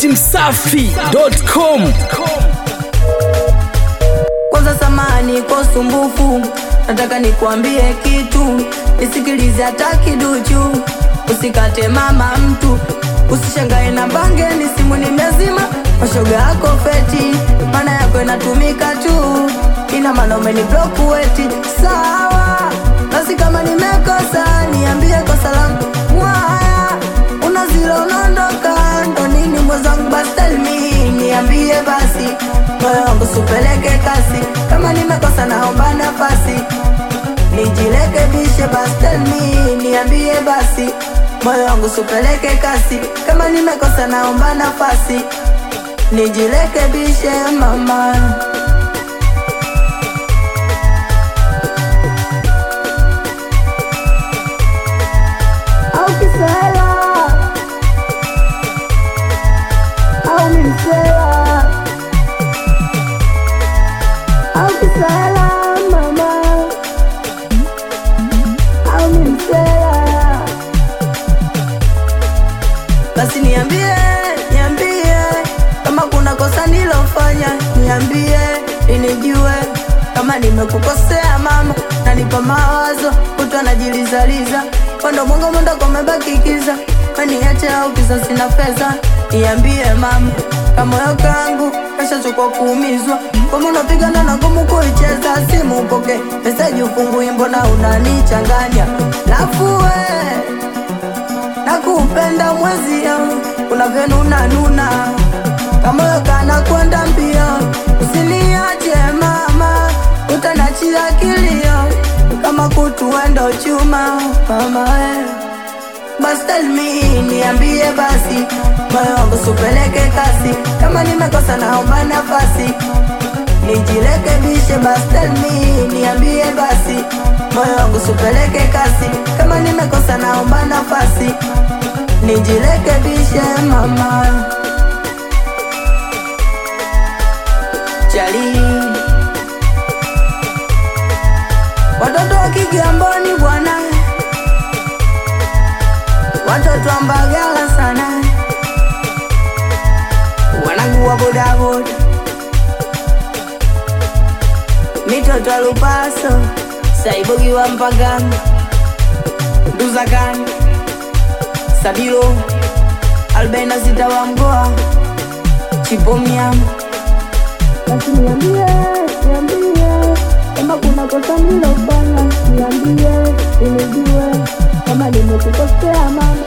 datimsafi.com. Kwanza samani kwa usumbufu, nataka nikuambie kitu, nisikilize hata kiduchu. Usikate mama mtu, usishangae na bange ni simu nimezima. Mashoga yako feti, maana yako inatumika tu, ina maana umeniblock eti. Sawa, basi kama nimekosa niambie kosa langu. Mwaya, unazila unaondoka, ndo nini mwenzangu? Basi tell me, niambie basi, moyo wangu supeleke kasi. Kama nimekosa naomba nafasi, nijirekebishe. Basi tell me, niambie basi, moyo wangu supeleke kasi. Kama nimekosa naomba nafasi, nijirekebishe mama. Au kisela, au mimsela, au kisela mama, au mimsela. Basi niambie, kama kuna kosa nilofanya, niambie inijue. Kama nimekukosea mama, nanipa mawazo, kutu anajilizaliza. Kondo mungo mundo kumebaki kiza, kaniache au kisa sina pesa. Niambie mama, kama moyo kangu kasha chukua kuumizwa. Kama unapigana na ngumu kuicheza, simu upoke, message ufungui, mbona unanichanganya? Lafue, nakupenda mwezi ya unavyonuna nuna, kama moyo kana kwenda mbio. Usiniache mama, utanachia kilio, kama kutuenda uchuma mama. Basi tell me, niambie basi, moyo wangu supeleke kasi. Kama nimekosa naomba nafasi, nijirekebishe. Basi tell me, niambie basi, moyo wangu supeleke kasi. Kama nimekosa naomba nafasi, nijirekebishe mama. Chali, watoto wa Kigamboni bwana, watoto wa Mbagala sana, wanangu wa bodaboda, mitoto wa Lupaso, Saibogi wa Mpagani, Duzakani, Sabilo, 46 wa Mgoa, Chipomnyama. Basi niambie, kama kuna kosa nilofanya, niambie inijue. Kama nimekukosea mama,